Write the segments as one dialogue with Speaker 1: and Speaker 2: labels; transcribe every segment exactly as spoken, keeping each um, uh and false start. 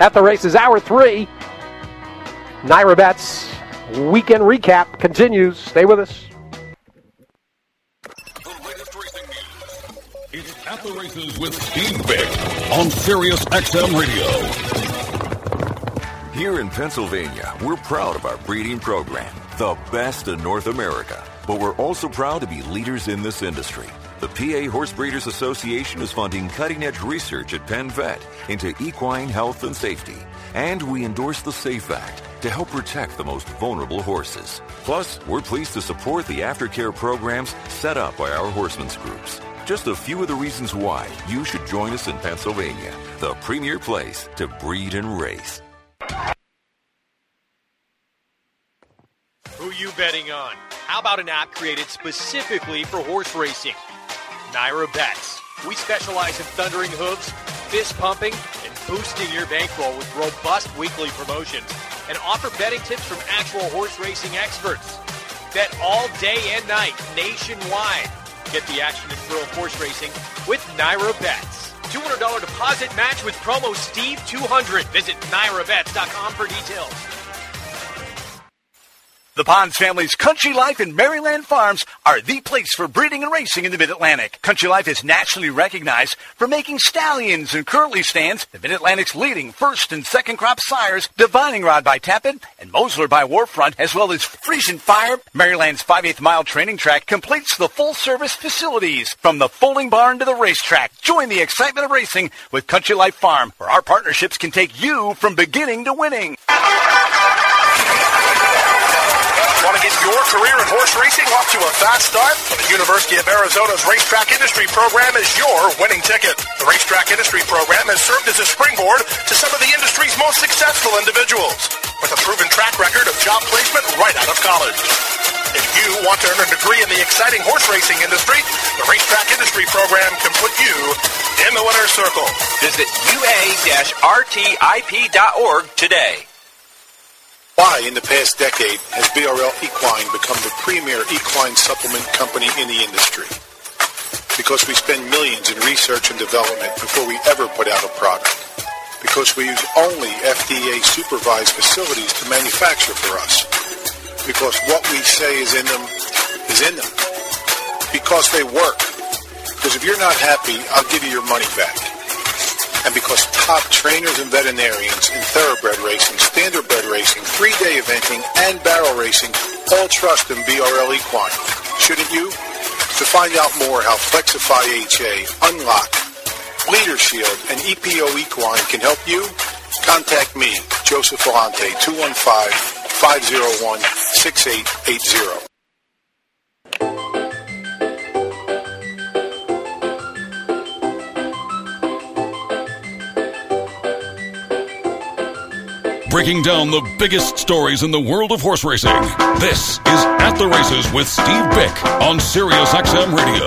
Speaker 1: At the Races, Hour three. Naira Bets Weekend Recap continues. Stay with us.
Speaker 2: The latest racing news. It's At the Races with Steve Bick on Sirius X M Radio.
Speaker 3: Here in Pennsylvania, we're proud of our breeding program, the best in North America. But we're also proud to be leaders in this industry. The P A Horse Breeders Association is funding cutting-edge research at Penn Vet into equine health and safety. And we endorse the SAFE Act to help protect the most vulnerable horses. Plus, we're pleased to support the aftercare programs set up by our horsemen's groups. Just a few of the reasons why you should join us in Pennsylvania, the premier place to breed and race.
Speaker 4: Who you betting on? How about an app created specifically for horse racing? Naira Bets. We specialize in thundering hooves, fist pumping, and boosting your bankroll with robust weekly promotions and offer betting tips from actual horse racing experts. Bet all day and night nationwide. Get the action and thrill of horse racing with Naira Bets. two hundred dollars deposit match with promo Steve two hundred. Visit Naira Bets dot com for details.
Speaker 5: The Ponds family's Country Life and Maryland Farms are the place for breeding and racing in the Mid-Atlantic. Country Life is nationally recognized for making stallions and curly stands, the Mid-Atlantic's leading first and second crop sires, Divining Rod by Tappan and Mosler by Warfront, as well as Frisian Fire. Maryland's five eighths mile training track completes the full-service facilities from the folding barn to the racetrack. Join the excitement of racing with Country Life Farm, where our partnerships can take you from beginning to winning.
Speaker 6: Want to get your career in horse racing off to a fast start? Well, the University of Arizona's Racetrack Industry Program is your winning ticket. The Racetrack Industry Program has served as a springboard to some of the industry's most successful individuals, with a proven track record of job placement right out of college. If you want to earn a degree in the exciting horse racing industry, the Racetrack Industry Program can put you in the winner's circle.
Speaker 4: Visit U A R T I P dot org today.
Speaker 7: Why, in the past decade, has B R L Equine become the premier equine supplement company in the industry? Because we spend millions in research and development before we ever put out a product. Because we use only F D A-supervised facilities to manufacture for us. Because what we say is in them is in them. Because they work. Because if you're not happy, I'll give you your money back. And because top trainers and veterinarians in thoroughbred racing, standardbred racing, three-day eventing, and barrel racing all trust in B R L Equine. Shouldn't you? To find out more how Flexify H A, Unlock, Leader Shield, and E P O Equine can help you, contact me, Joseph Volante, two one five, five oh one, six eight eight zero.
Speaker 2: Breaking down the biggest stories in the world of horse racing. This is At the Races with Steve Bick on Sirius X M Radio.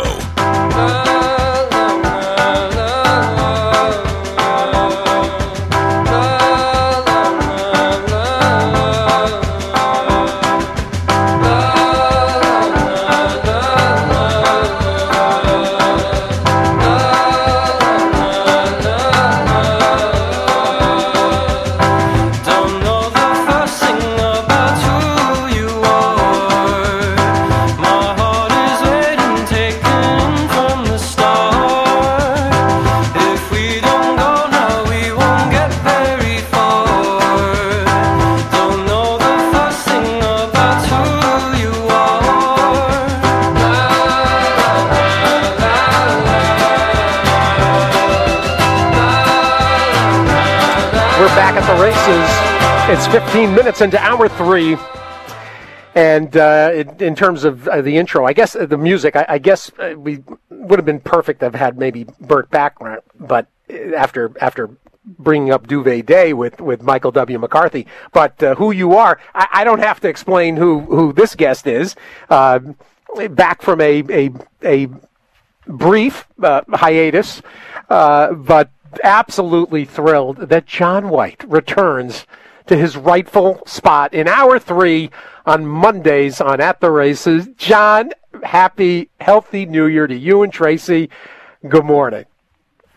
Speaker 1: It's fifteen minutes into hour three, and uh, in, in terms of uh, the intro, I guess uh, the music, I, I guess uh, we would have been perfect to have had maybe Burt Bacharach, but after after bringing up Duvet Day with, with Michael W. McCarthy. But uh, who you are, I, I don't have to explain who, who this guest is. Uh, back from a a, a brief uh, hiatus, uh, but absolutely thrilled that John White returns to his rightful spot in hour three on Mondays on At the Races. John, happy, healthy New Year to you and Tracy. Good morning.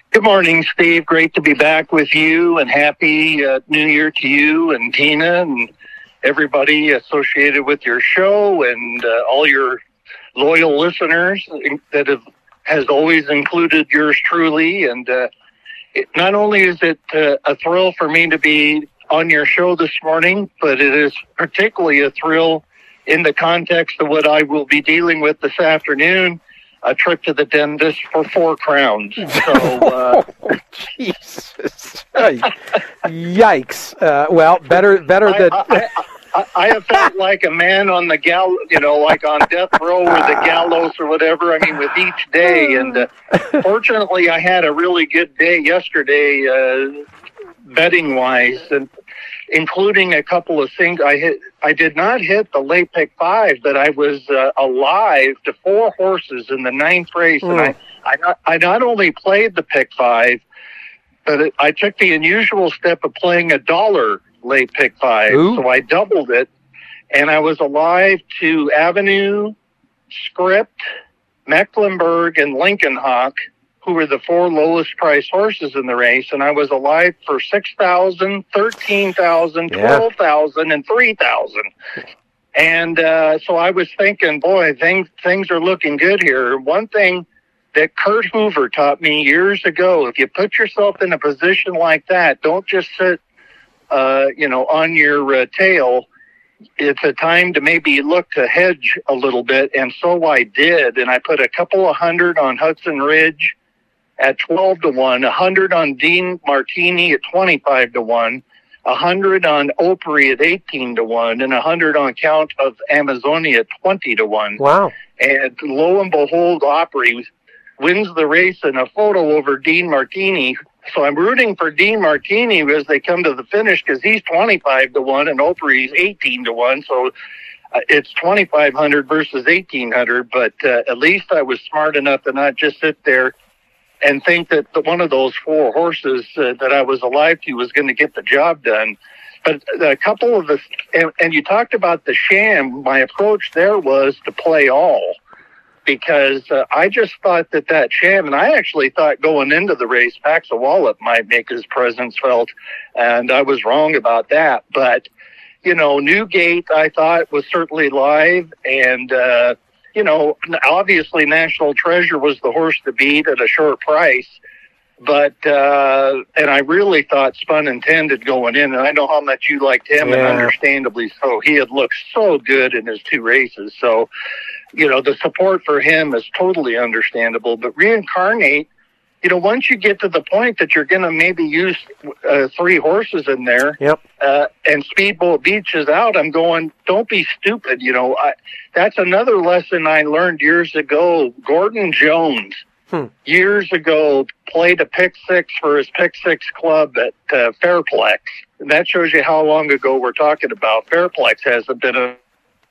Speaker 8: Good morning, Steve. Great to be back with you, and happy uh, New Year to you and Tina and everybody associated with your show, and uh, all your loyal listeners that have has always included yours truly. And uh, it, not only is it uh, a thrill for me to be on your show this morning, but it is particularly a thrill in the context of what I will be dealing with this afternoon. A trip to the dentist for four crowns. So, uh,
Speaker 1: oh, Jesus, yikes! Uh, well, better, better
Speaker 8: I,
Speaker 1: than
Speaker 8: I, I, I have felt like a man on the gal, you know, like on death row or the gallows or whatever. I mean, with each day. And uh, fortunately, I had a really good day yesterday, uh, betting wise, and including a couple of things. I hit. I did not hit the late pick five, but I was uh, alive to four horses in the ninth race, mm. and I, I, not, I not only played the pick five, but it, I took the unusual step of playing a dollar late pick five. Ooh. So I doubled it, and I was alive to Avenue, Script, Mecklenburg, and Lincoln Hawk, who were the four lowest priced horses in the race, and I was alive for six thousand, thirteen thousand, twelve thousand, and three thousand. And uh, so I was thinking, boy, things things are looking good here. One thing that Kurt Hoover taught me years ago: if you put yourself in a position like that, don't just sit, uh, you know, on your uh, tail. It's a time to maybe look to hedge a little bit, and so I did. And I put a couple of hundred on Hudson Ridge at twelve to one, a hundred on Dean Martini at twenty-five to one, a hundred on Opry at eighteen to one, and a hundred on Count of Amazonia at twenty to one.
Speaker 1: Wow.
Speaker 8: And lo and behold, Opry wins the race in a photo over Dean Martini. So I'm rooting for Dean Martini as they come to the finish, because he's twenty-five to one and Opry's eighteen to one. So uh, it's twenty-five hundred versus eighteen hundred, but uh, at least I was smart enough to not just sit there and think that the, one of those four horses uh, that I was alive to was going to get the job done. But a couple of the, and, and you talked about the sham, my approach there was to play all, because uh, I just thought that that sham, and I actually thought going into the race, Paxa Wallop might make his presence felt, and I was wrong about that. But, you know, Newgate, I thought, was certainly live, and, uh, you know, obviously National Treasure was the horse to beat at a short price, but, uh, and I really thought Spun Intended going in, and I know how much you liked him, yeah. And understandably so. He had looked so good in his two races, so, you know, the support for him is totally understandable. But Reincarnate, you know, once you get to the point that you're going to maybe use uh, three horses in there,
Speaker 1: yep.
Speaker 8: uh, and Speedboat Beach is out, I'm going, don't be stupid. You know, I, that's another lesson I learned years ago. Gordon Jones, hmm. years ago, played a pick six for his pick six club at uh, Fairplex. And that shows you how long ago we're talking about. Fairplex hasn't been a...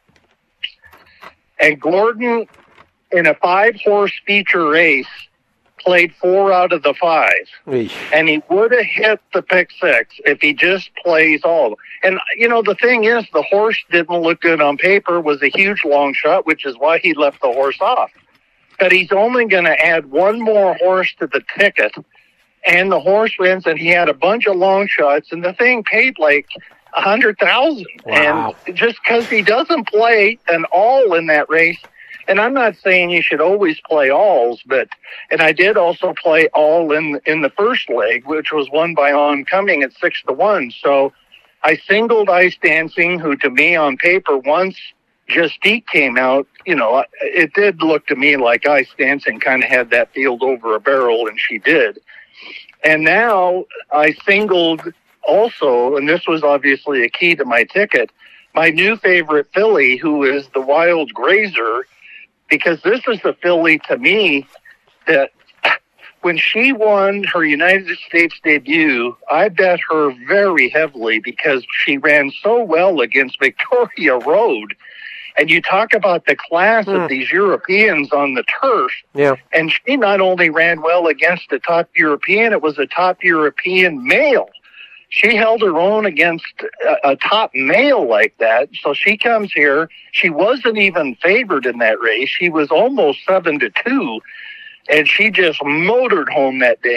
Speaker 8: And Gordon, in a five-horse feature race, played four out of the five. Eesh. And he would have hit the pick six if he just plays all. And, you know, the thing is, the horse didn't look good on paper, was a huge long shot, which is why he left the horse off. But he's only going to add one more horse to the ticket, and the horse wins, and he had a bunch of long shots, and the thing paid like a hundred thousand. Wow. And just because he doesn't play an all in that race, and I'm not saying you should always play alls, but, and I did also play all in in the first leg, which was won by Oncoming at six to one. So I singled Ice Dancing, who to me on paper, once Justique came out, you know, it did look to me like Ice Dancing kind of had that field over a barrel, and she did. And now I singled also, and this was obviously a key to my ticket, my new favorite filly, who is the Wild Grazer, because this is the filly to me that when she won her United States debut, I bet her very heavily because she ran so well against Victoria Road. And you talk about the class mm. of these Europeans on the turf.
Speaker 1: Yeah.
Speaker 8: And she not only ran well against a top European, it was a top European male. She held her own against a, a top male like that. So she comes here. She wasn't even favored in that race. She was almost seven to two, and she just motored home that day.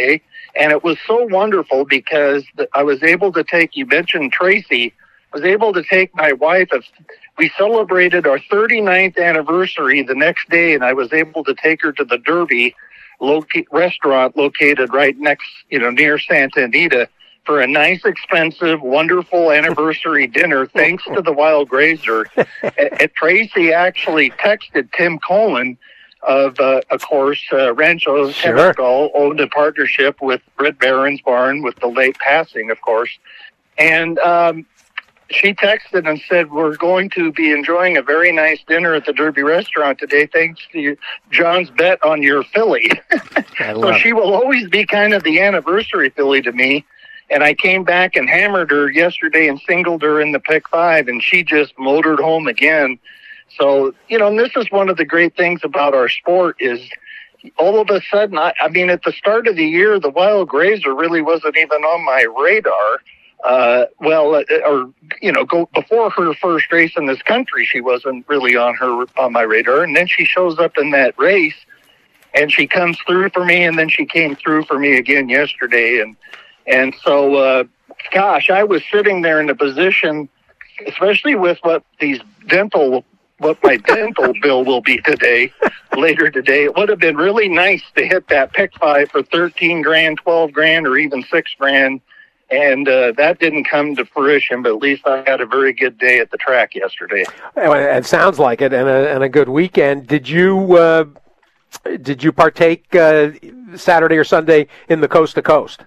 Speaker 8: And it was so wonderful because I was able to take, you mentioned Tracy, I was able to take my wife. We celebrated our thirty-ninth anniversary the next day, and I was able to take her to the Derby loca- restaurant located right next, you know, near Santa Anita for a nice, expensive, wonderful anniversary dinner, thanks to the Wild Grazer. And Tracy actually texted Tim Coleman of, uh, of course, uh, Rancho
Speaker 1: Sure.
Speaker 8: Temescal, owned a partnership with Red Baron's Barn with the late passing, of course. And um, she texted and said, we're going to be enjoying a very nice dinner at the Derby restaurant today, thanks to you, John's bet on your filly. So she will always be kind of the anniversary filly to me. And I came back and hammered her yesterday and singled her in the pick five, and she just motored home again. So, you know, and this is one of the great things about our sport is all of a sudden, I, I mean, at the start of the year, the Wild Grazer really wasn't even on my radar. Uh, well, uh, or, you know, go before her first race in this country, she wasn't really on her, on my radar. And then she shows up in that race and she comes through for me. And then she came through for me again yesterday. And, and so, uh, gosh, I was sitting there in a position, especially with what these dental, what my dental bill will be today, later today. It would have been really nice to hit that pick five for thirteen grand, twelve grand, or even six grand. And uh, that didn't come to fruition, but at least I had a very good day at the track yesterday.
Speaker 1: It sounds like it, and a, and a good weekend. Did you uh, did you partake uh, Saturday or Sunday in the Coast to Coast?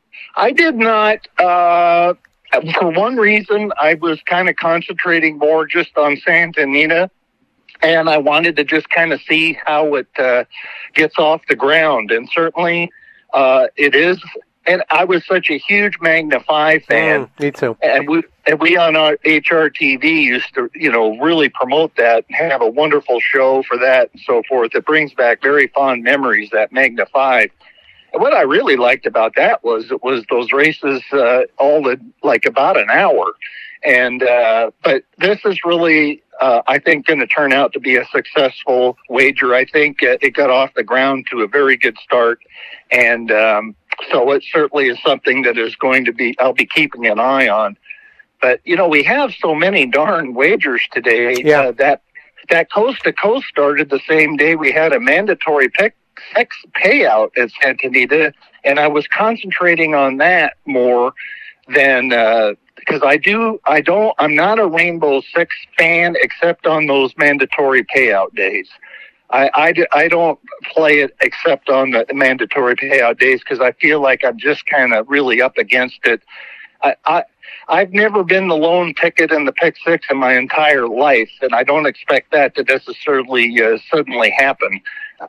Speaker 8: I did not. Uh, for one reason, I was kind of concentrating more just on Santa Anita, and I wanted to just kind of see how it uh, gets off the ground. And certainly uh, it is. And I was such a huge Magna five fan.
Speaker 1: Mm, me too.
Speaker 8: And we, and we on our H R T V used to, you know, really promote that and have a wonderful show for that and so forth. It brings back very fond memories, that Magna five. And what I really liked about that was it was those races uh, all in like about an hour. And uh, but this is really, uh, I think, going to turn out to be a successful wager. I think uh, it got off the ground to a very good start. And um so it certainly is something that is going to be, I'll be keeping an eye on. But, you know, we have so many darn wagers today
Speaker 1: yeah.
Speaker 8: uh, that that Coast to Coast started the same day we had a mandatory pick six payout at Santa Anita. And I was concentrating on that more than, uh, because I do, I don't, I'm not a Rainbow Six fan except on those mandatory payout days. I, I, I don't play it except on the mandatory payout days because I feel like I'm just kind of really up against it. I, I, I've never been the lone ticket in the pick six in my entire life, and I don't expect that to necessarily uh, suddenly happen.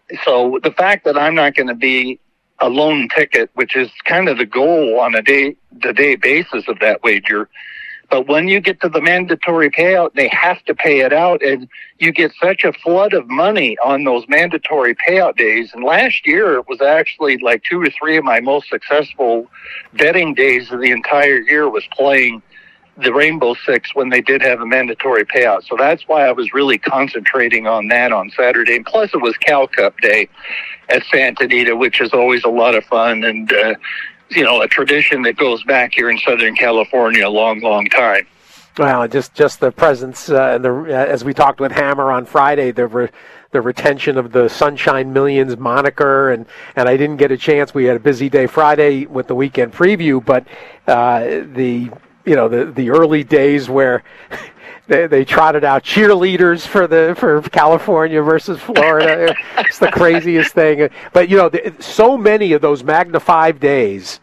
Speaker 8: So the fact that I'm not going to be a lone ticket, which is kind of the goal on a day-to-day basis of that wager, but when you get to the mandatory payout, they have to pay it out, and you get such a flood of money on those mandatory payout days. And last year, it was actually like two or three of my most successful betting days of the entire year was playing the Rainbow Six when they did have a mandatory payout. So that's why I was really concentrating on that on Saturday. And plus, it was Cal Cup Day at Santa Anita, which is always a lot of fun and uh, you know, a tradition that goes back here in Southern California a long, long time.
Speaker 1: Well, just just the presence, uh, and the uh, as we talked with Hammer on Friday, the re, the retention of the Sunshine Millions moniker, and, and I didn't get a chance. We had a busy day Friday with the weekend preview, but uh, the you know the the early days where they they trotted out cheerleaders for the for California versus Florida. It's the craziest thing. But you know, the, so many of those Magna Five days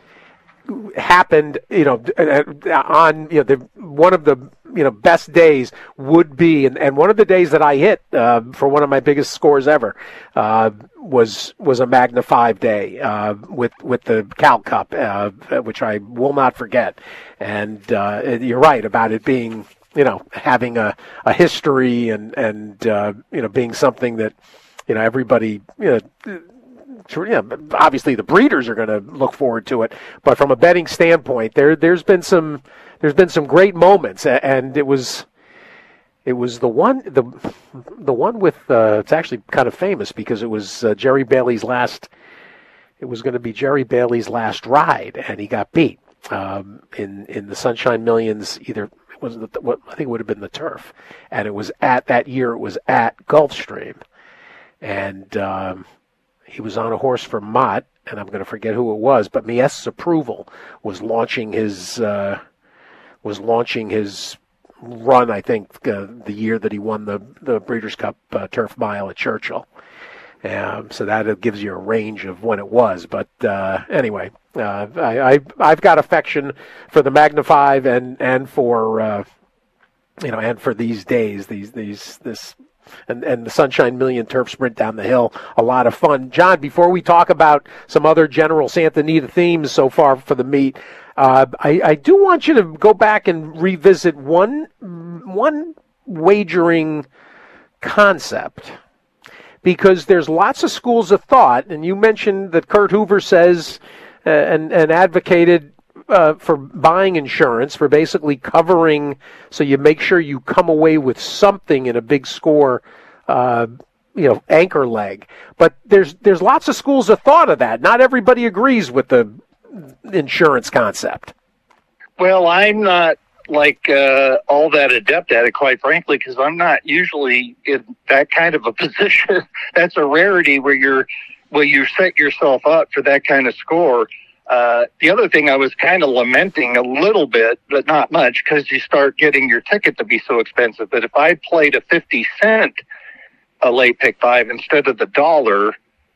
Speaker 1: happened, you know, on, you know, the, one of the, you know, best days would be, and, and one of the days that I hit uh, for one of my biggest scores ever uh, was was a Magna Five day uh, with with the Cal Cup, uh, which I will not forget. And uh, you're right about it being, you know, having a, a history and and uh, you know, being something that, you know, everybody, you know. Yeah, obviously the breeders are going to look forward to it, but from a betting standpoint, there there's been some there's been some great moments, and it was it was the one the the one with uh, it's actually kind of famous because it was uh, Jerry Bailey's last it was going to be Jerry Bailey's last ride, and he got beat um, in in the Sunshine Millions. Either it was the, what I think it would have been the Turf, and it was at that year. It was at Gulfstream, and um, he was on a horse for Mott, and I'm going to forget who it was, but Mies's Approval was launching his uh, was launching his run. I think uh, the year that he won the the Breeders' Cup uh, Turf Mile at Churchill. Um, so that gives you a range of when it was. But uh, anyway, uh, I, I I've got affection for the Magna Five and and for uh, you know and for these days these these this and and the Sunshine Million Turf Sprint down the hill. A lot of fun. John, before we talk about some other general Santa Anita themes so far for the meet, uh, I I do want you to go back and revisit one one wagering concept. Because there's lots of schools of thought, and you mentioned that Kurt Hoover says uh, and, and advocated uh, for buying insurance, for basically covering, so you make sure you come away with something in a big score, uh, you know, anchor leg. But there's there's lots of schools of thought of that. Not everybody agrees with the insurance concept.
Speaker 8: Well, I'm not like uh, all that adept at it, quite frankly, because I'm not usually in that kind of a position. That's a rarity where you're, where you set yourself up for that kind of score. Uh, the other thing I was kind of lamenting a little bit, but not much, because you start getting your ticket to be so expensive. But if I played a fifty cent a late pick five instead of the dollar,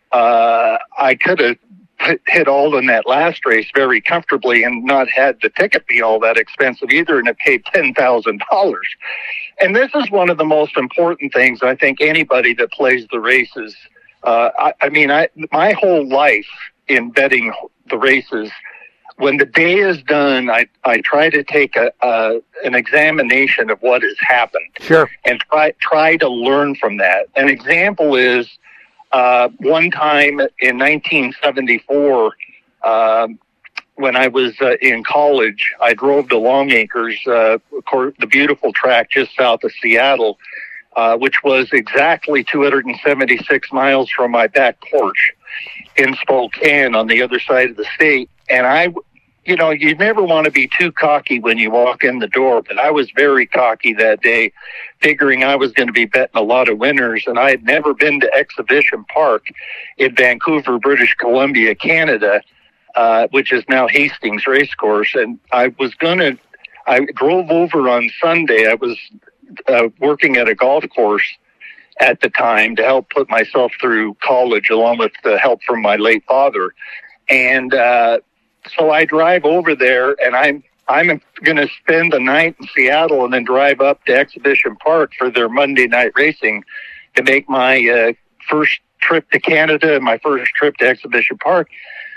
Speaker 8: uh, I could have hit all in that last race very comfortably and not had the ticket be all that expensive either, and it paid ten thousand dollars. And this is one of the most important things I think anybody that plays the races, uh, I, I mean, I my whole life in betting the races, when the day is done, I, I try to take a, a an examination of what has happened.
Speaker 1: Sure.
Speaker 8: And try try to learn from that. An example is, Uh, one time in nineteen seventy-four, uh, when I was uh, in college, I drove to Long Acres, uh, the beautiful track just south of Seattle, uh, which was exactly two hundred seventy-six miles from my back porch in Spokane on the other side of the state. And I, you know, you never want to be too cocky when you walk in the door, but I was very cocky that day, figuring I was going to be betting a lot of winners. And I had never been to Exhibition Park in Vancouver, British Columbia, Canada, uh, which is now Hastings Racecourse. And I was going to, I drove over on Sunday. I was uh, working at a golf course at the time to help put myself through college, along with the help from my late father. And, uh, So I drive over there, and I'm I'm going to spend the night in Seattle and then drive up to Exhibition Park for their Monday night racing to make my uh, first trip to Canada and my first trip to Exhibition Park.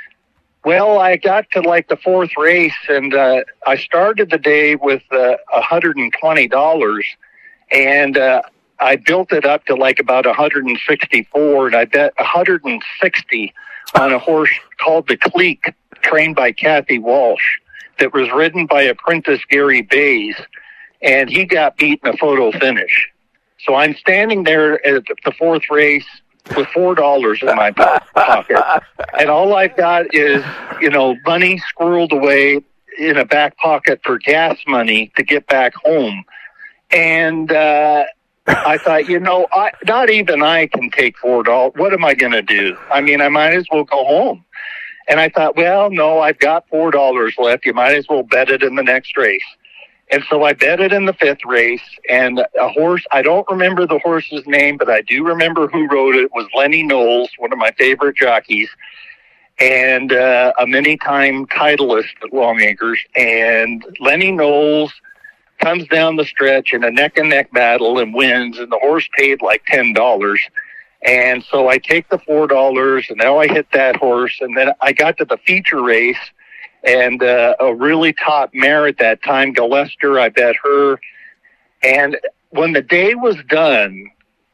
Speaker 8: Well, I got to like the fourth race, and uh, I started the day with uh, one hundred twenty dollars, and uh, I built it up to like about one hundred sixty-four, and I bet one hundred sixty on a horse called the Cleek, trained by Kathy Walsh, that was ridden by apprentice Gary Bays, and he got beat in a photo finish. So I'm standing there at the fourth race with four dollars in my pocket, and all I've got is, you know, money squirreled away in a back pocket for gas money to get back home. And uh, I thought, you know, I, not even I can take four dollars. What am I going to do? I mean, I might as well go home. And I thought, well, no, I've got four dollars left. You might as well bet it in the next race. And so I bet it in the fifth race, and a horse, I don't remember the horse's name, but I do remember who rode it. It was Lenny Knowles, one of my favorite jockeys, and uh, a many-time titleist at Long Acres. And Lenny Knowles comes down the stretch in a neck-and-neck battle and wins, and the horse paid like ten dollars. And so I take the four dollars, and now I hit that horse. And then I got to the feature race, and uh, a really top mare at that time, Gillester, I bet her. And when the day was done,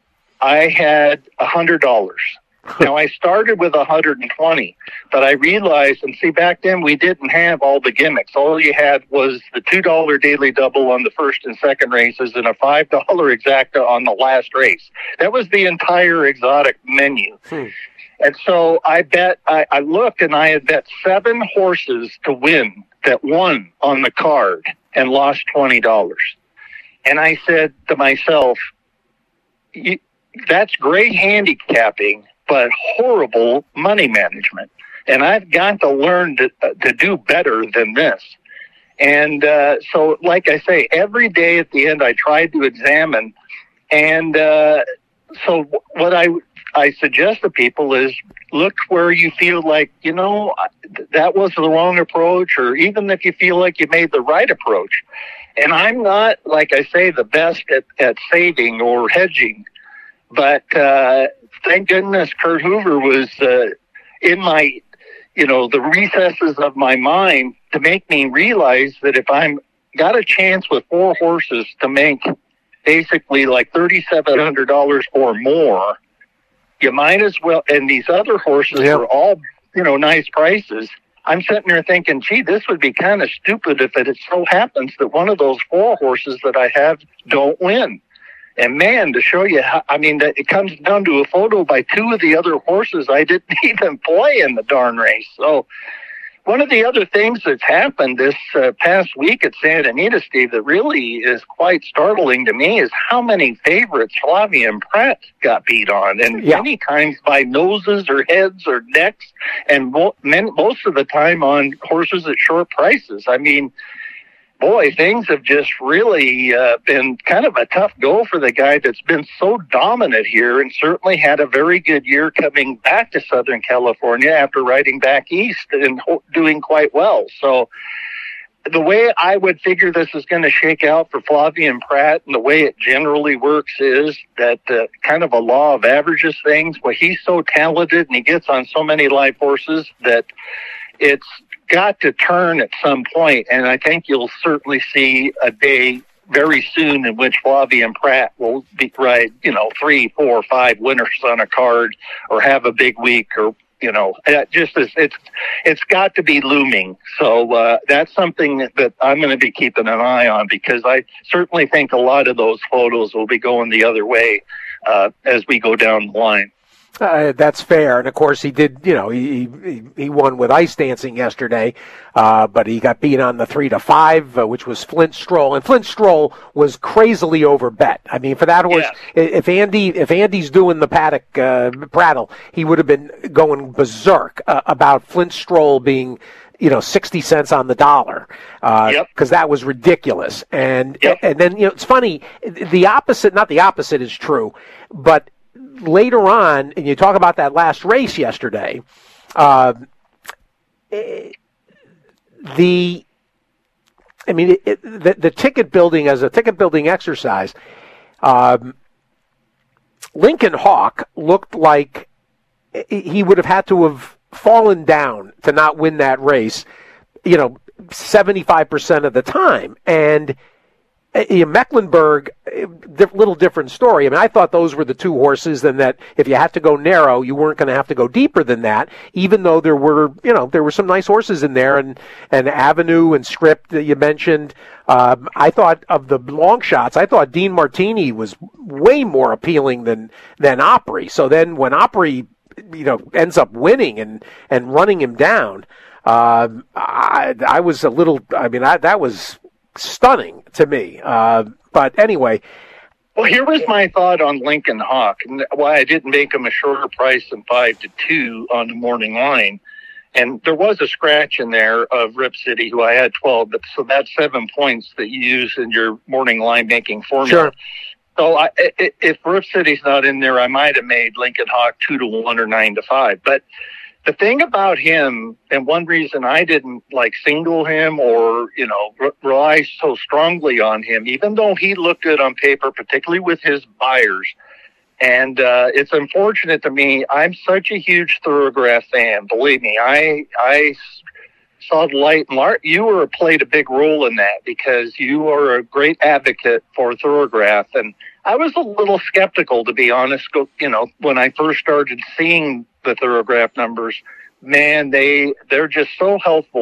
Speaker 8: I had one hundred dollars. Now, I started with one hundred twenty, but I realized, and see, back then we didn't have all the gimmicks. All you had was the two dollar daily double on the first and second races and a five dollar exacta on the last race. That was the entire exotic menu. Hmm. And so I bet, I, I looked and I had bet seven horses to win that won on the card and lost twenty dollars. And I said to myself, that's great handicapping, but horrible money management. And I've got to learn to, uh, to do better than this. And uh, so, like I say, every day at the end, I tried to examine. And uh, so what I I suggest to people is look where you feel like, you know, that was the wrong approach, or even if you feel like you made the right approach. And I'm not, like I say, the best at, at saving or hedging, but uh, thank goodness Kurt Hoover was uh, in my, you know, the recesses of my mind to make me realize that if I'm got a chance with four horses to make basically like thirty-seven hundred dollars or more, you might as well, and these other horses
Speaker 1: yep.
Speaker 8: are all, you know, nice prices. I'm sitting there thinking, gee, this would be kind of stupid if it so happens that one of those four horses that I have don't win. And man, to show you how, I mean, it comes down to a photo by two of the other horses I didn't even play in the darn race. So one of the other things that's happened this uh, past week at Santa Anita, Steve, that really is quite startling to me is how many favorites Flavien Prat got beat on, and yeah. many times by noses or heads or necks, and mo- men- most of the time on horses at short prices. I mean, boy, things have just really uh, been kind of a tough go for the guy that's been so dominant here and certainly had a very good year coming back to Southern California after riding back east and ho- doing quite well. So the way I would figure this is going to shake out for Flavien Prat and the way it generally works is that uh, kind of a law of averages things. Well, he's so talented and he gets on so many live horses that it's got to turn at some point, and I think you'll certainly see a day very soon in which Flavien Prat will be ride, you know, three, four, five winners on a card, or have a big week, or you know, just as it's it's got to be looming. So uh, that's something that, that I'm going to be keeping an eye on, because I certainly think a lot of those photos will be going the other way uh, as we go down the line.
Speaker 1: Uh, that's fair, and of course he did. You know, he he, he won with Ice Dancing yesterday, uh, but he got beat on the three to five, uh, which was Flint Stroll, and Flint Stroll was crazily overbet. I mean, for that horse, yeah. if Andy if Andy's doing the paddock uh, prattle, he would have been going berserk uh, about Flint Stroll being, you know, sixty cents on the dollar, because uh, yep. that was ridiculous. And yep. and then, you know, it's funny. The opposite, not the opposite, is true, but later on, and you talk about that last race yesterday, uh, the, I mean, it, it, the, the ticket building as a ticket building exercise, um, Lincoln Hawk looked like he would have had to have fallen down to not win that race, you know, seventy-five percent of the time. And Uh, Mecklenburg, a little different story. I mean, I thought those were the two horses, and that if you had to go narrow, you weren't going to have to go deeper than that, even though there were, you know, there were some nice horses in there, and, and Avenue and Script that you mentioned. Um, I thought of the long shots, I thought Dean Martini was way more appealing than, than Opry. So then when Opry, you know, ends up winning and, and running him down, um, I, I was a little, I mean, I, that was stunning to me. Uh, but anyway.
Speaker 8: Well, here was my thought on Lincoln Hawk, and why I didn't make him a shorter price than five to two on the morning line. And there was a scratch in there of Rip City, who I had twelve, but so that's seven points that you use in your morning line making formula.
Speaker 1: Sure.
Speaker 8: So I, if Rip City's not in there, I might have made Lincoln Hawk two to one or nine to five. But the thing about him, and one reason I didn't like single him or, you know, re- rely so strongly on him, even though he looked good on paper, particularly with his buyers. And uh, it's unfortunate to me. I'm such a huge Thoroughgraph fan. Believe me, I I saw the light. And Art, you were played a big role in that, because you are a great advocate for Thoroughgraph. And I was a little skeptical, to be honest, you know, when I first started seeing the Thoroughgraph numbers. Man, they, they're just so helpful.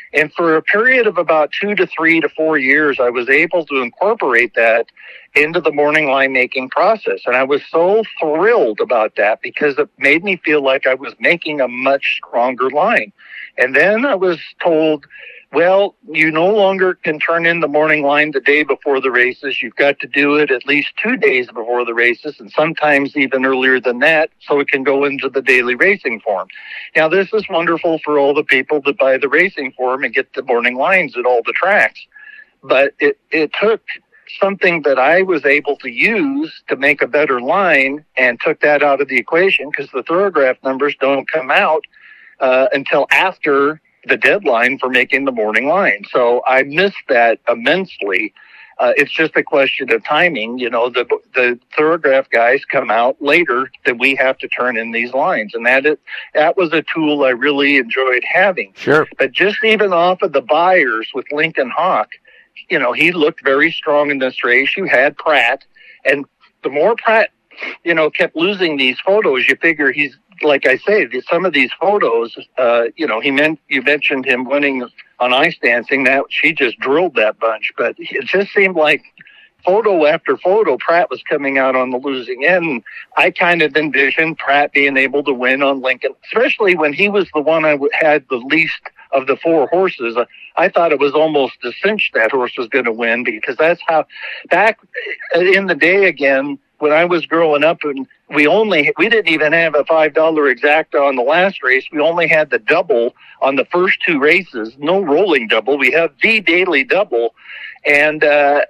Speaker 8: And for a period of about two to three to four years, I was able to incorporate that into the morning line making process. And I was so thrilled about that because it made me feel like I was making a much stronger line. And then I was told, well, you no longer can turn in the morning line the day before the races. You've got to do it at least two days before the races, and sometimes even earlier than that, so it can go into the daily racing form. Now, this is wonderful for all the people that buy the racing form and get the morning lines at all the tracks. But it, it took something that I was able to use to make a better line and took that out of the equation because the Thorograph numbers don't come out uh, until after the deadline for making the morning line. So I missed that immensely. Uh, it's just a question of timing. You know, the the Thorograph guys come out later than we have to turn in these lines. And that is, that was a tool I really enjoyed having.
Speaker 1: Sure.
Speaker 8: But just even off of the buyers with Lincoln Hawk, you know, he looked very strong in this race. You had Pratt. And the more Pratt, you know, kept losing these photos, you figure he's, like I say, some of these photos, uh, you know, he meant, you mentioned him winning on ice dancing. That she just drilled that bunch, but it just seemed like photo after photo, Pratt was coming out on the losing end. I kind of envisioned Pratt being able to win on Lincoln, especially when he was the one I had the least of the four horses. I thought it was almost a cinch that horse was going to win because that's how, back in the day again, when I was growing up, and we only, we didn't even have a five dollar exacta on the last race. We only had the double on the first two races, no rolling double. We had the daily double. And, uh,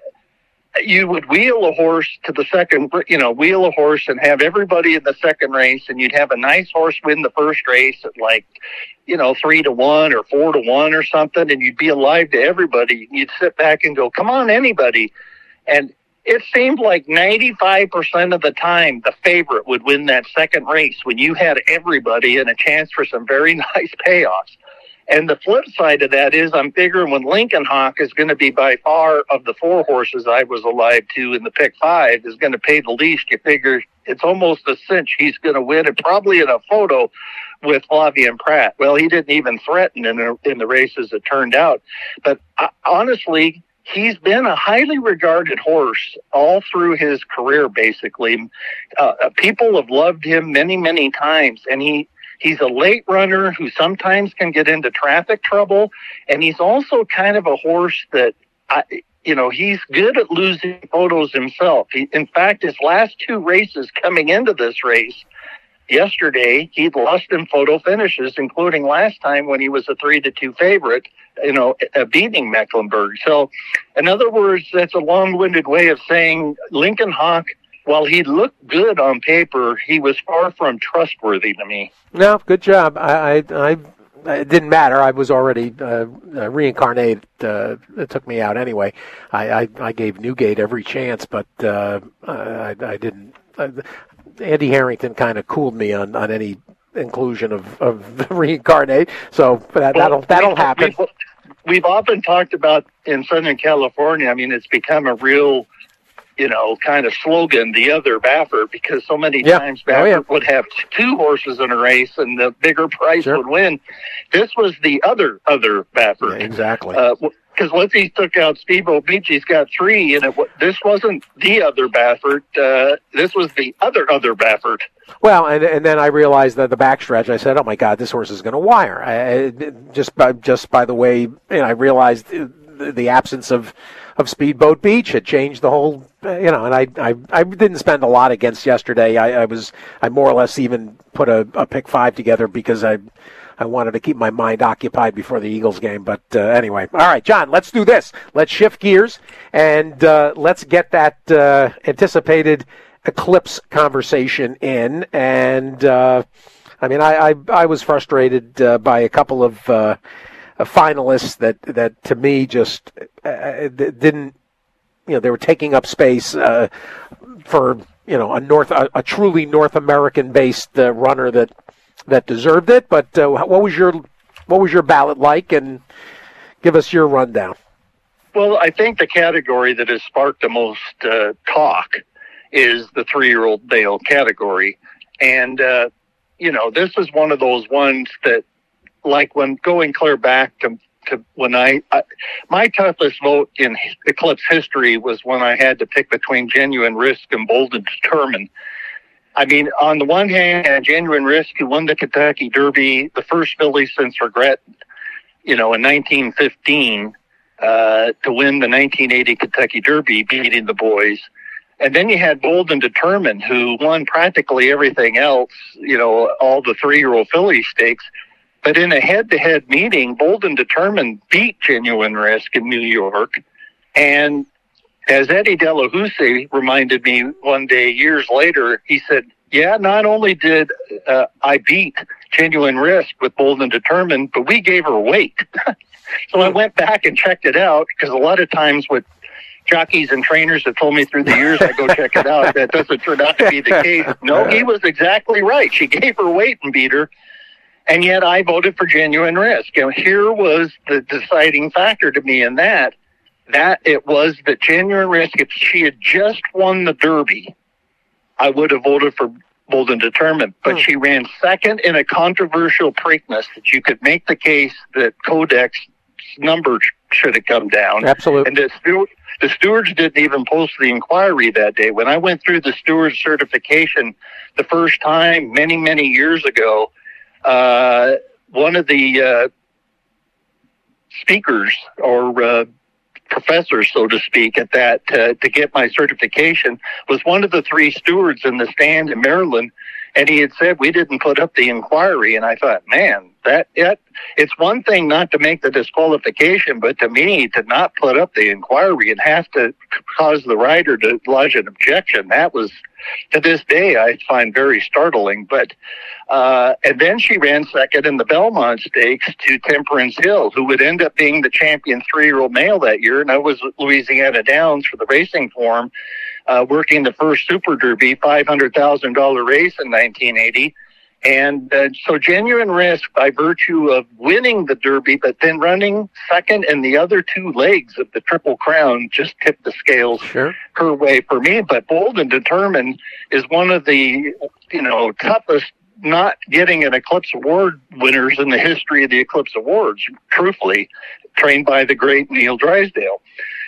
Speaker 8: you would wheel a horse to the second, you know, wheel a horse and have everybody in the second race, and you'd have a nice horse win the first race at like, you know, three to one or four to one or something, and you'd be alive to everybody. You'd sit back and go, come on, anybody. And it seemed like ninety-five percent of the time the favorite would win that second race when you had everybody and a chance for some very nice payoffs. And the flip side of that is I'm figuring when Lincoln Hawk is going to be by far of the four horses I was alive to in the pick five is going to pay the least. You figure it's almost a cinch he's going to win, and probably in a photo with Flavien Prat. Well, he didn't even threaten in, a, in the race as it turned out. But uh, honestly, he's been a highly regarded horse all through his career, basically. Uh, people have loved him many, many times, and he he's a late runner who sometimes can get into traffic trouble, and he's also kind of a horse that, I, you know, he's good at losing photos himself. He, in fact, his last two races coming into this race, yesterday, he'd lost in photo finishes, including last time when he was a three to two favorite, you know, uh, beating Mecklenburg. So, in other words, that's a long-winded way of saying Lincoln Hawk, while he looked good on paper, he was far from trustworthy to me.
Speaker 1: No, good job. I, I, I it didn't matter. I was already uh, uh, reincarnated. Uh, it took me out anyway. I, I, I gave Newgate every chance, but uh, I, I didn't. Uh, Andy Harrington kind of cooled me on, on any inclusion of, of reincarnate. So that, that'll that'll happen.
Speaker 8: We've, we've often talked about in Southern California. I mean, it's become a real, you know, kind of slogan, the other Baffert, because so many
Speaker 1: yeah.
Speaker 8: times Baffert
Speaker 1: oh, yeah.
Speaker 8: would have two horses in a race and the bigger price
Speaker 1: sure.
Speaker 8: would win. This was the other, other Baffert.
Speaker 1: Yeah, exactly.
Speaker 8: Because uh, once he took out Speedboat Beach, he's got three, and it, this wasn't the other Baffert. Uh, this was the other, other Baffert.
Speaker 1: Well, and and then I realized that the backstretch, I said, oh, my God, this horse is going to wire. I, just, by, just by the way, you know, I realized the, the absence of of Speedboat Beach had changed the whole, you know, and I I, I didn't spend a lot against yesterday. I, I was, I more or less even put a, a pick five together because I I wanted to keep my mind occupied before the Eagles game. But uh, anyway, all right, John, let's do this. Let's shift gears and uh, let's get that uh, anticipated Eclipse conversation in. And, uh, I mean, I, I, I was frustrated uh, by a couple of uh, Uh, finalists that, that to me just uh, didn't, you know, they were taking up space uh, for, you know, a North, a, a truly North American based uh, runner that that deserved it. But uh, what was your what was your ballot like, and give us your rundown.
Speaker 8: Well, I think the category that has sparked the most uh, talk is the three-year-old male category, and uh, you know, this is one of those ones that, like when going clear back to to when I, I my toughest vote in Eclipse history was when I had to pick between Genuine Risk and Bold and Determined. I mean, on the one hand, Genuine Risk, who won the Kentucky Derby, the first filly since Regret, you know, in nineteen fifteen, uh, to win the nineteen eighty Kentucky Derby, beating the boys. And then you had Bold and Determined, who won practically everything else, you know, all the three-year-old filly stakes. But in a head-to-head meeting, Bold and Determined beat Genuine Risk in New York. And as Eddie Delahousie reminded me one day years later, he said, yeah, not only did uh, I beat Genuine Risk with Bold and Determined, but we gave her weight. So I went back and checked it out, because a lot of times what jockeys and trainers have told me through the years, I go check it out, that doesn't turn out to be the case. No, he was exactly right. She gave her weight and beat her. And yet I voted for Genuine Risk. And here was the deciding factor to me in that, that it was that Genuine Risk, if she had just won the Derby, I would have voted for Bold and Determined. But hmm. she ran second in a controversial Preakness that you could make the case that Codex number should have come down.
Speaker 1: Absolutely.
Speaker 8: And the, steward, the stewards didn't even post the inquiry that day. When I went through the steward certification the first time many, many years ago, uh, one of the uh, speakers or uh, professors, so to speak, at that uh, to get my certification was one of the three stewards in the stand in Maryland. And he had said, we didn't put up the inquiry. And I thought, man, that it, it's one thing not to make the disqualification, but to me, to not put up the inquiry and have to cause the rider to lodge an objection, that was, to this day, I find very startling. But uh, and then she ran second in the Belmont Stakes to Temperance Hill, who would end up being the champion three-year-old male that year. And I was at Louisiana Downs for the Racing Forum, uh, working the first Super Derby, five hundred thousand dollars race in nineteen eighty. And uh, so Genuine Risk, by virtue of winning the Derby, but then running second in the other two legs of the Triple Crown, just tipped the scales
Speaker 1: sure.
Speaker 8: her way for me. But Bold and Determined is one of the, you know, toughest not getting an Eclipse Award winners in the history of the Eclipse Awards, truthfully, trained by the great Neil Drysdale.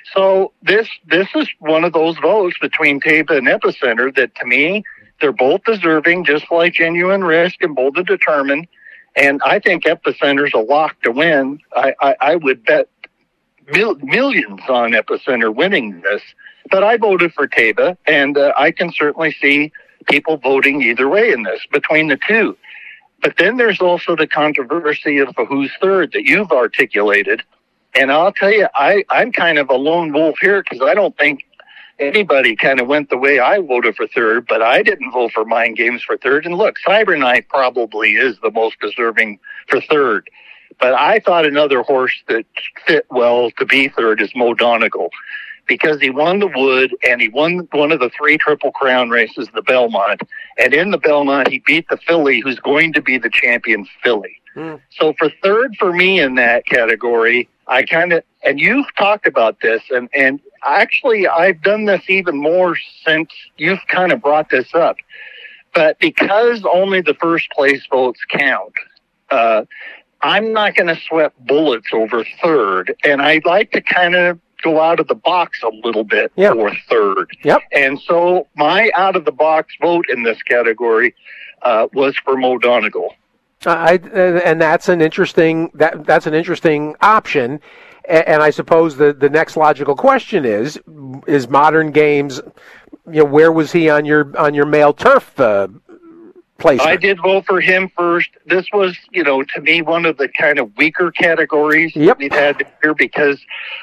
Speaker 8: So this this is one of those votes between Taiba and Epicenter that, to me, they're both deserving, just like Genuine Risk and Bold and Determined. And I think Epicenter's a lock to win. I, I, I would bet mil- millions on Epicenter winning this. But I voted for Taiba, and uh, I can certainly see people voting either way in this, between the two. But then there's also the controversy of who's third that you've articulated. And I'll tell you, I, I'm kind of a lone wolf here, because I don't think anybody kind of went the way I voted for third, but I didn't vote for Mind Games for third. And look, Cyberknife probably is the most deserving for third. But I thought another horse that fit well to be third is Mo Donegal, because he won the Wood and he won one of the three Triple Crown races, the Belmont. And in the Belmont, he beat the filly who's going to be the champion filly. Mm. So for third for me in that category, I kind of, and you've talked about this, and, and actually I've done this even more since you've kind of brought this up. But because only the first place votes count, uh, I'm not going to sweat bullets over third. And I'd like to kind of go out of the box a little bit yep. for third.
Speaker 1: Yep.
Speaker 8: And so my out of the box vote in this category uh, was for Mo Donegal.
Speaker 1: I, and that's an interesting that that's an interesting option, and I suppose the, the next logical question is: is Modern Games, you know, where was he on your on your male turf uh, placement?
Speaker 8: I did vote for him first. This was, you know, to me one of the kind of weaker categories
Speaker 1: yep.
Speaker 8: that we've had here, because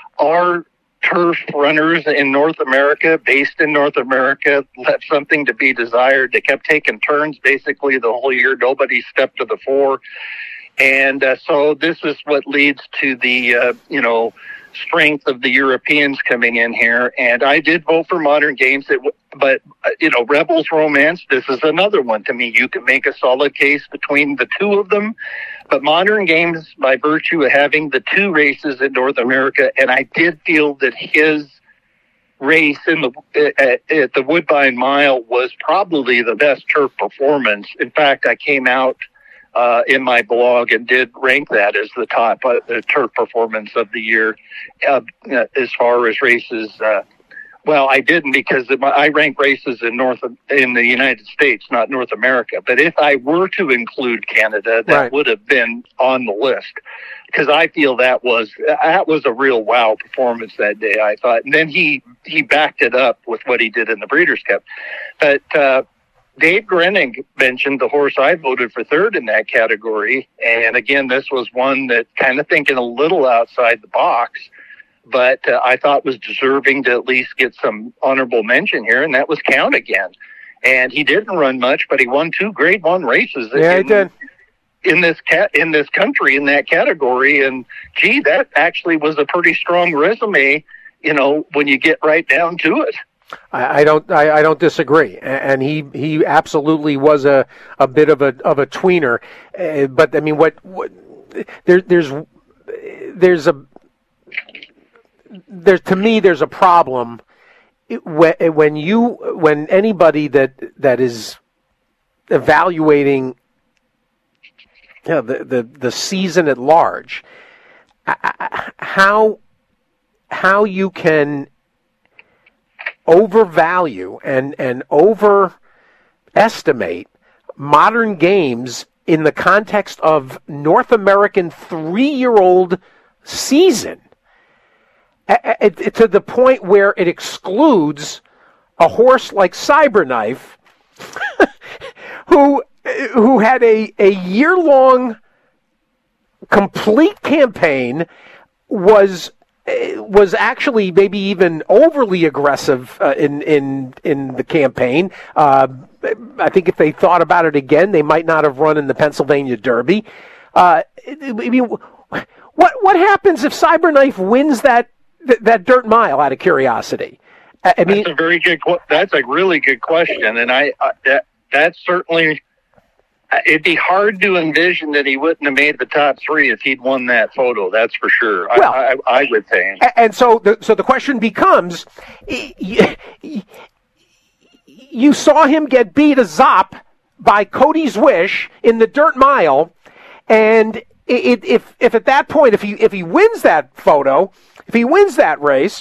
Speaker 8: our turf runners in North America, based in North America, left something to be desired. They kept taking turns basically the whole year. Nobody stepped to the fore. And uh, so this is what leads to the, uh, you know, strength of the Europeans coming in here. And I did vote for Modern Games. It, but, uh, you know, Rebels Romance, this is another one to me. You can make a solid case between the two of them. But Modern Games, by virtue of having the two races in North America, and I did feel that his race in the at, at the Woodbine Mile was probably the best turf performance. In fact, I came out uh, in my blog and did rank that as the top uh, the turf performance of the year uh, as far as races. Uh, well, I didn't because I rank races in North in the United States, not North America. But if I were to include Canada, that
Speaker 1: Right.
Speaker 8: would have been on the list because I feel that was that was a real wow performance that day. I thought, and then he he backed it up with what he did in the Breeders' Cup. But uh, Dave Grenning mentioned the horse I voted for third in that category, and again, this was one that kind of thinking a little outside the box, but uh, I thought was deserving to at least get some honorable mention here, and that was Count Again. And he didn't run much, but he won two Grade One races.
Speaker 1: Yeah,
Speaker 8: in,
Speaker 1: he did.
Speaker 8: in this cat in this country in that category, and gee, that actually was a pretty strong resume. You know, when you get right down to it.
Speaker 1: I, I don't. I, I don't disagree, and he, he absolutely was a, a bit of a of a tweener. Uh, but I mean, what, what there there's there's a there to me there's a problem when when you when anybody that that is evaluating, you know, the the the season at large, how how you can overvalue and, and overestimate modern games in the context of North American three-year-old season a, a, a, to the point where it excludes a horse like Cyberknife who who had a, a year-long complete campaign, was was actually maybe even overly aggressive uh, in in in the campaign. Uh, I think if they thought about it again, they might not have run in the Pennsylvania Derby. Uh, I mean, what what happens if Cyberknife wins that that dirt mile? Out of curiosity, I mean,
Speaker 8: that's a very good. That's a really good question, and I uh, that that's certainly. It'd be hard to envision that he wouldn't have made the top three if he'd won that photo. That's for sure.
Speaker 1: Well,
Speaker 8: I, I, I would think.
Speaker 1: And so, the, so the question becomes: you saw him get beat a zop by Cody's Wish in the dirt mile, and it, if if at that point, if he if he wins that photo, if he wins that race,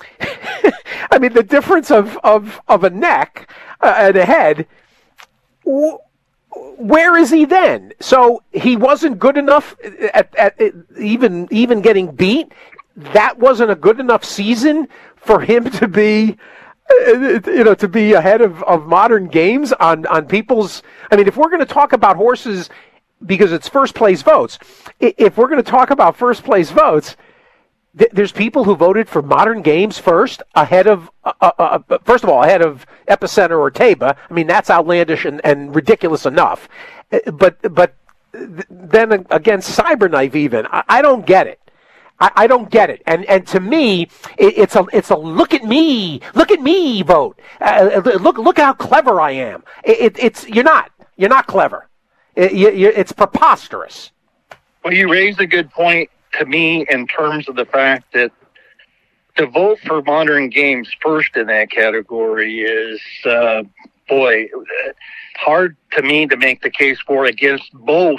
Speaker 1: I mean, the difference of of of a neck uh, and a head. W- Where is he then? So he wasn't good enough at, at, at even even getting beat. That wasn't a good enough season for him to be, you know, to be ahead of, of modern games on, on people's. I mean, if we're going to talk about horses because it's first place votes, if we're going to talk about first place votes, there's people who voted for modern games first, ahead of, uh, uh, uh, first of all, ahead of Epicenter or Taba. I mean, that's outlandish and, and ridiculous enough. But but then against Cyberknife, even I, I don't get it. I, I don't get it. And and to me, it, it's a it's a look at me, look at me vote. Uh, look look how clever I am. It, it, it's you're not you're not clever. It, you, you, it's preposterous.
Speaker 8: Well, you raise a good point. To me, in terms of the fact that to vote for modern games first in that category is, uh, boy, hard to me to make the case for against both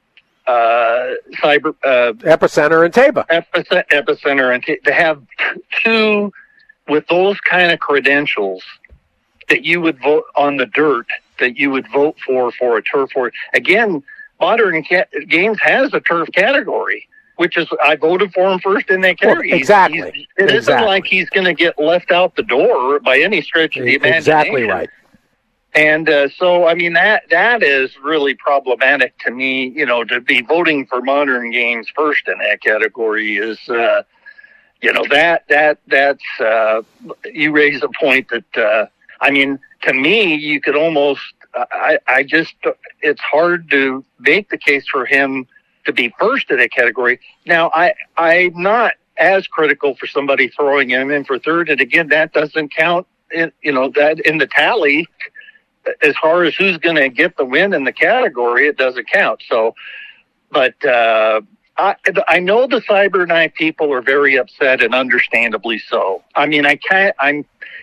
Speaker 8: uh, cyber uh,
Speaker 1: Epicenter and Taba.
Speaker 8: Epicenter, Epicenter and T- to have two with those kind of credentials that you would vote on the dirt, that you would vote for for a turf horse. Again, modern ca- games has a turf category. Which is, I voted for him first in that category.
Speaker 1: Well, exactly.
Speaker 8: He's, it
Speaker 1: exactly.
Speaker 8: isn't like he's going to get left out the door by any stretch of the imagination.
Speaker 1: Exactly right.
Speaker 8: And uh, so, I mean, that that is really problematic to me. You know, to be voting for modern games first in that category is, uh, you know, that that that's uh, you raise a point that uh, I mean, to me, you could almost. I I just it's hard to make the case for him to be first in that category. Now, I, I'm not as critical for somebody throwing him in for third. And again, that doesn't count in, you know, that in the tally, as far as who's going to get the win in the category, it doesn't count. So, but, uh, I, I know the Cyberknife people are very upset and understandably so. I mean, I can't, I'm,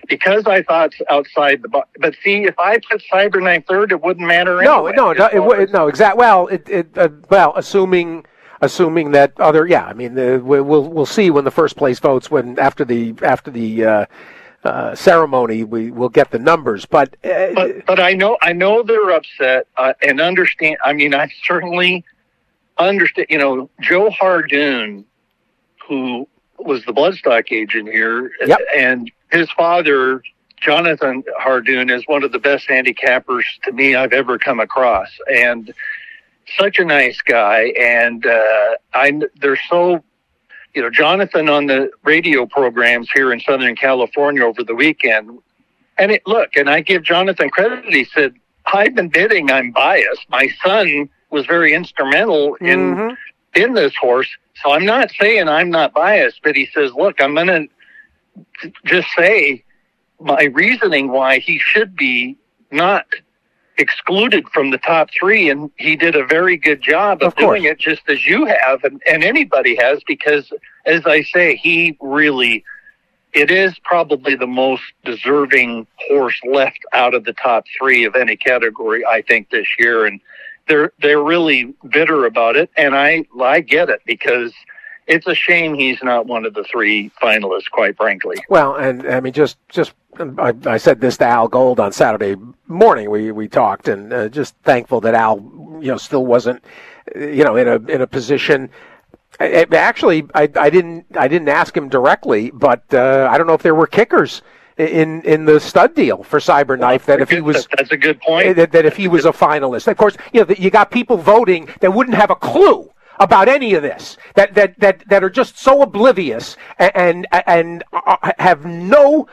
Speaker 8: because I thought outside the box. But see, if I put Cyberknife third, it wouldn't matter
Speaker 1: no,
Speaker 8: anyway.
Speaker 1: No, no, it, it, no, exactly. Well, it, it, uh, well, assuming, assuming that other, yeah, I mean, the, we'll we'll see when the first place votes when after the after the uh, uh, ceremony we will get the numbers. But, uh,
Speaker 8: but but I know I know they're upset uh, and understand. I mean, I certainly understand. You know, Joe Hardoon, who was the bloodstock agent here,
Speaker 1: yep.
Speaker 8: and his father, Jonathan Hardoon, is one of the best handicappers to me I've ever come across, and such a nice guy. And uh, I, they're so, you know, Jonathan on the radio programs here in Southern California over the weekend. And it, look, and I give Jonathan credit. He said, "I've been bidding. I'm biased. My son was very instrumental in
Speaker 1: mm-hmm.
Speaker 8: in this horse." So I'm not saying I'm not biased, but he says, look, I'm going to just say my reasoning why he should be not excluded from the top three. And he did a very good job of, of doing it, just as you have, and, and anybody has, because as I say, he really, it is probably the most deserving horse left out of the top three of any category, I think, this year. And They're they're really bitter about it, and I I get it, because it's a shame he's not one of the three finalists, quite frankly.
Speaker 1: Well, and I mean, just just I, I said this to Al Gold on Saturday morning. We we talked, and uh, just thankful that Al, you know, still wasn't, you know, in a in a position. I, actually, I I didn't I didn't ask him directly, but uh, I don't know if there were kickers in in the stud deal for Cyberknife, that if he was,
Speaker 8: that's a good point,
Speaker 1: that, that if he was a finalist. Of course, you know, you got people voting that wouldn't have a clue about any of this, that that that, that are just so oblivious and and, and have no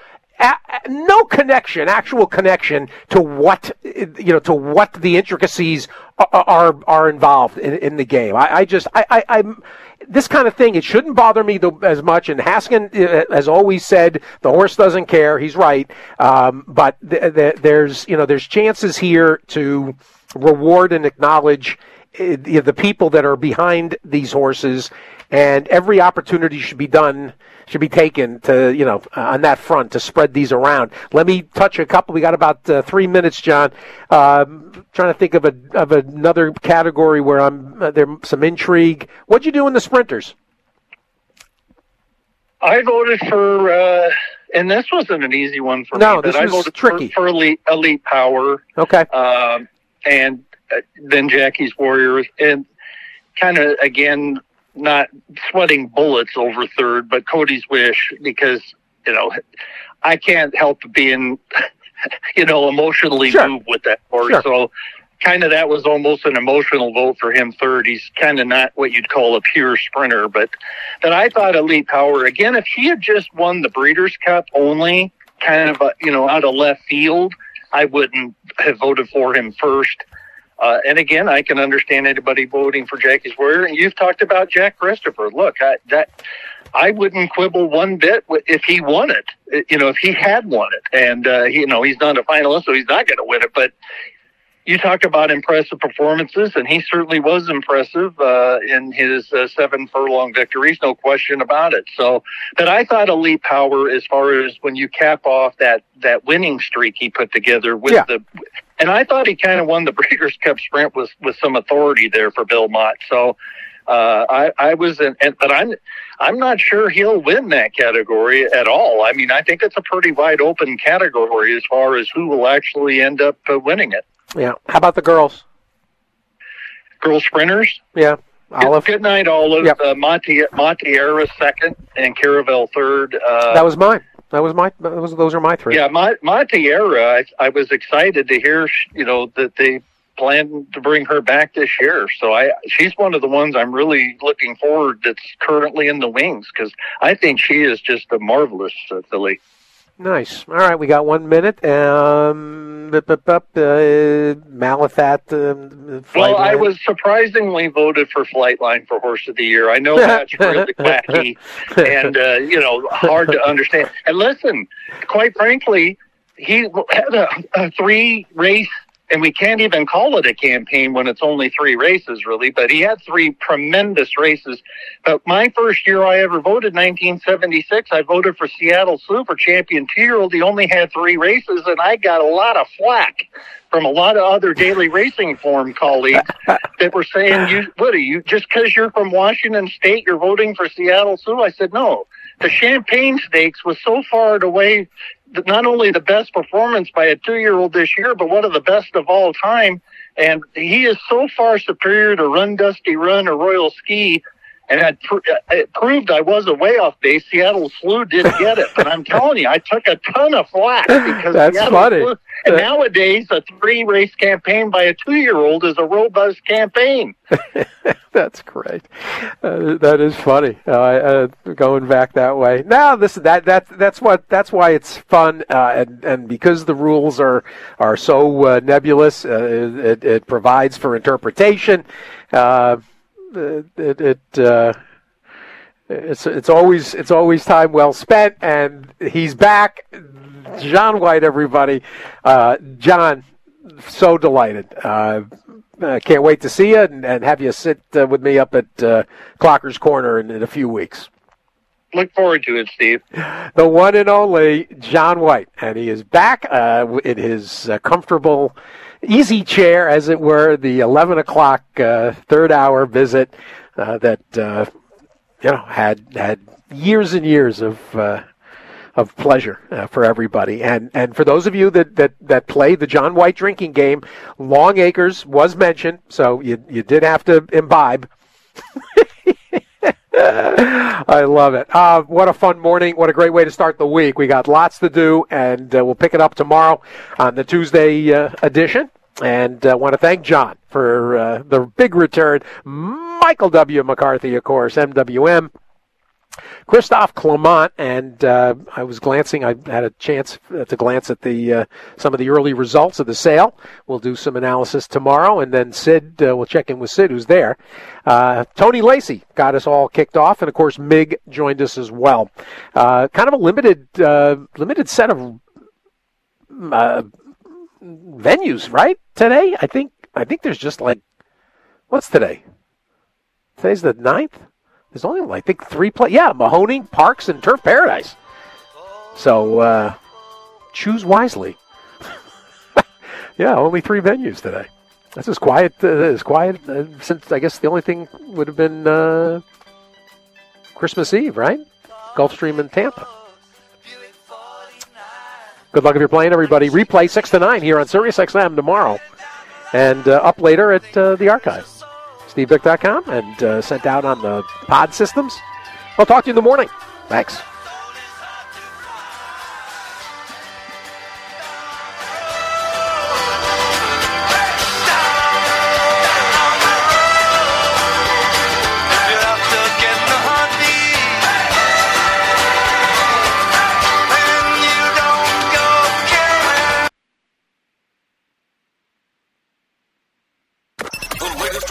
Speaker 1: no connection, actual connection to what, you know, to what the intricacies are are, are involved in, in the game. I, I just I, I I'm. This kind of thing, it shouldn't bother me as much. And Haskin uh, has always said the horse doesn't care. He's right. Um, but th- th- there's, you know, there's chances here to reward and acknowledge uh, the, the people that are behind these horses, and every opportunity should be done, should be taken to, you know, uh, on that front to spread these around. Let me touch a couple. We got about uh, three minutes, John. Um, trying to think of a of another category where I'm uh, there's some intrigue. What'd you do in the sprinters?
Speaker 8: I voted for, uh, and this wasn't an easy one for
Speaker 1: no,
Speaker 8: me.
Speaker 1: this
Speaker 8: but
Speaker 1: was
Speaker 8: I voted
Speaker 1: tricky.
Speaker 8: For, for elite, elite Power.
Speaker 1: Okay.
Speaker 8: Um, and uh, then Jackie's Warriors, and kind of again not sweating bullets over third, but Cody's Wish, because you know I can't help being you know emotionally
Speaker 1: sure.
Speaker 8: moved with that horse.
Speaker 1: Sure.
Speaker 8: So kind of that was almost an emotional vote for him third. He's kind of not what you'd call a pure sprinter, but that I thought Elite Power, again, if he had just won the Breeders' Cup only, kind of, a, you know, out of left field, I wouldn't have voted for him first. Uh, and again, I can understand anybody voting for Jackie's Warrior. And you've talked about Jack Christopher. Look, I, that I wouldn't quibble one bit if he won it. You know, if he had won it, and uh, he, you know, he's not a finalist, so he's not going to win it. But you talk about impressive performances, and he certainly was impressive uh, in his uh, seven furlong victories, no question about it. So, but I thought Elite Power, as far as when you cap off that that winning streak he put together with yeah. the. And I thought he kind of won the Breeders' Cup Sprint with, with some authority there for Bill Mott. So uh, I, I was in, and, but I'm I'm not sure he'll win that category at all. I mean, I think it's a pretty wide open category as far as who will actually end up uh, winning it.
Speaker 1: Yeah. How about the girls?
Speaker 8: Girls sprinters?
Speaker 1: Yeah. Olive.
Speaker 8: Good, good night, Olive.
Speaker 1: Yep.
Speaker 8: Uh, Monte Montiera second and Caravel third. Uh,
Speaker 1: that was mine. That was my. That was, those are my three.
Speaker 8: Yeah, Montiera. I, I was excited to hear, you know, that they plan to bring her back this year. So I, she's one of the ones I'm really looking forward. That's currently in the wings, because I think she is just a marvelous uh, filly.
Speaker 1: Nice. All right, we got one minute. Um, uh, Malathat. Um,
Speaker 8: well, I was surprisingly voted for Flightline for Horse of the Year. I know that's really wacky and, uh, you know, hard to understand. And listen, quite frankly, he had a, a three-race and we can't even call it a campaign when it's only three races, really, but he had three tremendous races. But my first year I ever voted, nineteen seventy-six, I voted for Seattle Sioux for champion two-year-old. He only had three races, and I got a lot of flack from a lot of other Daily Racing Forum colleagues that were saying, "You, what are you, just because you're from Washington State, you're voting for Seattle Sioux?" I said, no. The Champagne Stakes was so far and away not only the best performance by a two-year-old this year, but one of the best of all time. And he is so far superior to Run Dusty Run or Royal Ski. And it, it proved I was a way off base. Seattle Slew didn't get it. But I'm telling you, I took a ton of flack because
Speaker 1: that's
Speaker 8: Seattle
Speaker 1: funny.
Speaker 8: Slew, and nowadays, a three-race campaign by a two-year-old is a robust campaign.
Speaker 1: That's great. Uh, that is funny. Uh, uh, going back that way. Now, this that that that's what that's why it's fun, uh, and and because the rules are are so uh, nebulous, uh, it, it provides for interpretation. Uh, it it. Uh, It's it's always it's always time well spent, and he's back. John White, everybody. Uh, John, so delighted. Uh, uh, can't wait to see you and, and have you sit uh, with me up at uh, Clocker's Corner in, in a few weeks.
Speaker 8: Look forward to it, Steve.
Speaker 1: The one and only John White, and he is back uh, in his uh, comfortable, easy chair, as it were, the eleven o'clock uh, third hour visit uh, that uh, you know had had years and years of. Uh, of pleasure uh, for everybody. And and for those of you that, that, that play the John White drinking game, Long Acres was mentioned, so you you did have to imbibe. I love it. Uh, what a fun morning. What a great way to start the week. We got lots to do, and uh, we'll pick it up tomorrow on the Tuesday uh, edition. And I uh, want to thank John for uh, the big return. Michael W. McCarthy, of course, M W M. Christophe Clement, and uh, I was glancing, I had a chance to glance at the uh, some of the early results of the sale. We'll do some analysis tomorrow, and then Sid, uh, we'll check in with Sid, who's there. Uh, Tony Lacey got us all kicked off, and of course, Mig joined us as well. Uh, kind of a limited uh, limited set of uh, venues, right, today? I think I think there's just like, what's today? Today's the ninth? There's only, I think, three play. Yeah, Mahoning, Parks, and Turf Paradise. So uh, choose wisely. Yeah, only three venues today. That's as quiet uh, as quiet uh, since I guess the only thing would have been uh, Christmas Eve, right? Gulfstream and Tampa. Good luck if you're playing, everybody. Replay six to nine here on Sirius X M tomorrow, and uh, up later at uh, the archive. Steve Bick dot com, and uh, sent out on the pod systems. I'll talk to you in the morning. Thanks.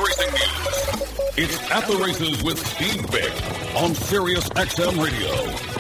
Speaker 2: It's At the Races with Steve Bick on Sirius X M Radio.